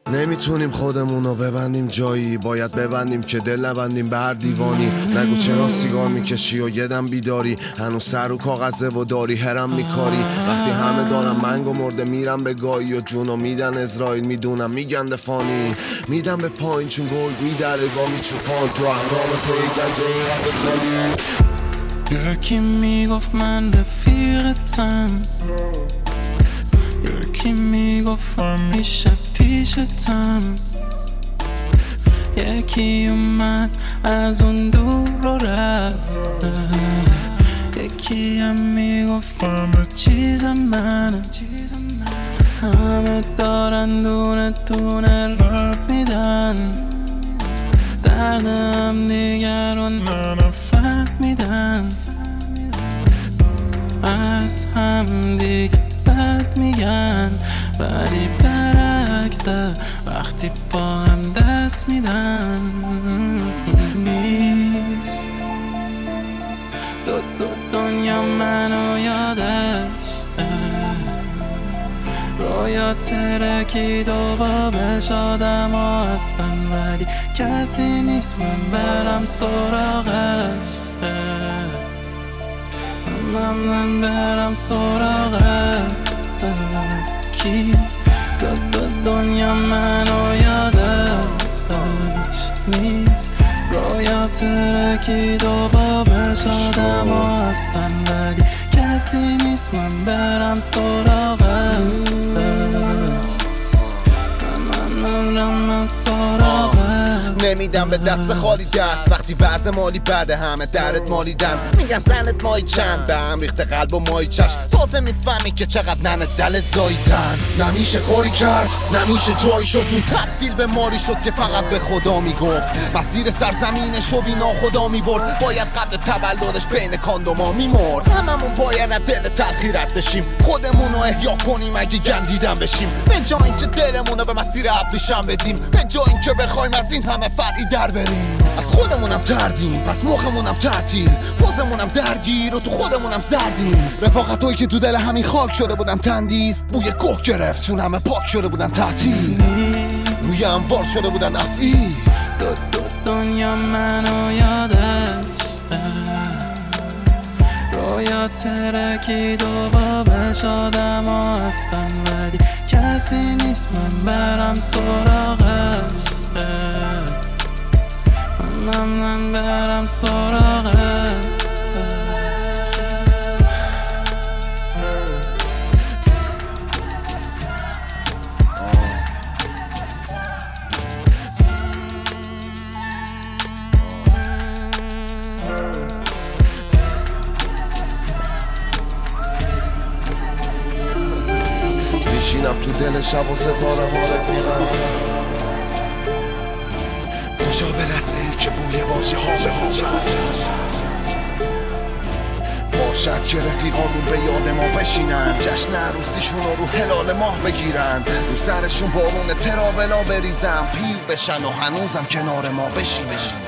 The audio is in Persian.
نمیتونیم خودمونو ببندیم جایی، باید ببندیم که دل نبندیم به هر دیوانی. نگو چرا سیگار میکشی و یه دم بیداری، هنوز سر و کاغذه و داری هرم میکاری. وقتی همه دارم منگ و مرده میرم به گایی و جونو میدن اسرائیل، میدونم میگن دفانی. میدم به پایین چون گل میدره با میچوپان تو احرام پیگنجه اینقدر خالی. یکی میگفت من رفیقتم، یکی میگفت همیشه پیشتم، یکی اومد از اون دور رو رفت، یکی هم میگفت همه چیز منه. همه دارن دونه دونه رفت میدن، دردم دیگرون نفهمیدن، از هم دیگه بد میگن، ولی برعکسه وقتی با هم دست میدن. نیست دو دنیا منو یادش، رویا ترکید و بابش آدم ها هستن، ولی کسی نیست من برم سراغش، من برم سراغش. کی دو دنیا منو یادش نیست، رویا ترکید و بابش آدم ها هستن، ولی کسی نیست من برم سراغش، من سراغش. نمیدم به دست خالی دست وقتی وضع مالی بده، همه درت مالیدن، میگن زنت مایی چند، به هم ریخته قلب و مایی چشم، تازه میفهمی که چقدر ننه دل زایدن. نمیشه کاری کرد، نمیشه جایی شد، اون تبدیل به ماری شد که فقط به خدا میگفت، مسیر سرزمینش و بینا خدا میبرد، باید قبل تولدش بین کاندوما میمرد. هممون باید از دل تلخیرت بشیم، خودمونو احیا کنیم اگه گندیدن بشیم، به جای اینکه دلمونو به مسیر ابریشم بدیم، به جای اینکه بخوایم از این همه فرقی در بریم. از خودمونم تردیم پس مخمونم تعطیل، پوزمونم درگیر و تو خودمونم زردیم. رفاقتایی که تو دل همین خاک شده بودن تندیس، بوی گوه گرفت چون همه پاک شده بودن تعطیل، روی اموال شده بودن افعی. دو دنیا منو یادش، رویا ترکید و بابش آدم ها هستن، ولی کسی نیست من برم سراغش، من برم سراغش. میشینم تو دل شب و ستاره ها رفیقم، خوشا به لحظه که بوی واژه ها به باشد که رفیقامون به یاد ما بشینن، جشن عروسیشون رو هلال ماه بگیرن، رو سرشون بارون تراولا بریزم، پیر بشن و هنوزم کنار ما بشینن.